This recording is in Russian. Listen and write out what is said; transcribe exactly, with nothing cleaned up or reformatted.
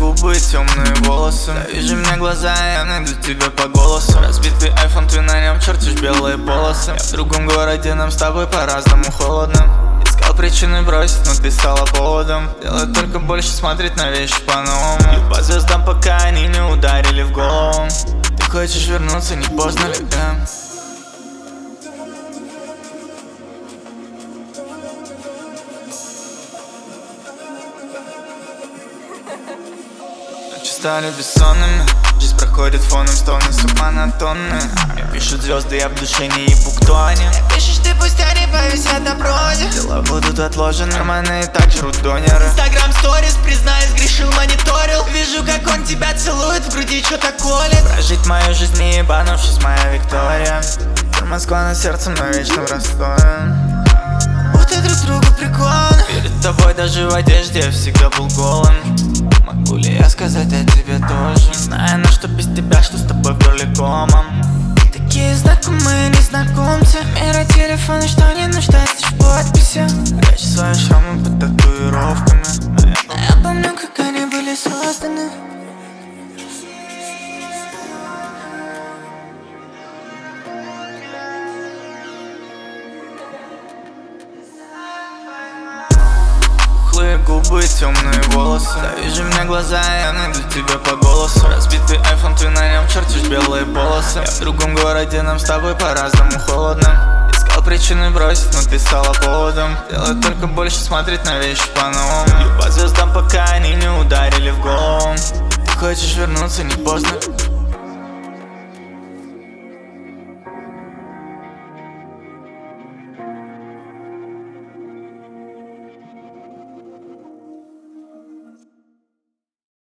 губы, темные волосы. Завяжи мне глаза, я найду тебя по голосу. Разбитый айфон, ты на нем чертишь белые полосы. Я в другом городе, нам с тобой по-разному холодно. Искал причины бросить, но ты стала поводом. Делать только больше, смотреть на вещи по-новому. Бью по звездам, пока они не ударили в голову. Ты хочешь вернуться, не поздно ли, да? Ночи стали бессонными, жизнь проходит фоном, стоны монотонные. Мне пишут звезды, я в душе не ебу, кто они. Ты пишешь, ты пусть они повисят на проводе. Дела будут отложены, нормальные так жрут донеры. Инстаграм сторис, признаюсь, грешил, мониторил. Вижу, как он тебя целует, в груди что-то колет. Прожить мою жизнь, не ебанувшись, моя Виктория. Москва на сердце, но вечно в Ростове. Будто друг другу прикольно. Перед тобой даже в одежде я всегда был голым. Могу ли я сказать о тебе тоже? Не знаю, на что без тебя, что с тобой в горле комом. Такие знакомые незнакомцы. Мира телефона, что не нуждается в подписи. Прячь свои шрамы под татуировками. Но я помню, как они были созданы. Пухлые губы, темные волосы. Завяжи мне глаза, я найду тебя по голосу. Разбитый айфон, ты на нем чертишь белые полосы. Я в другом городе, нам с тобой по-разному холодно. Искал причины бросить, но ты стала поводом. Делать только больше, смотреть на вещи по-новому. Бью по звездам, пока они не ударили в голову. Ты хочешь вернуться, не поздно.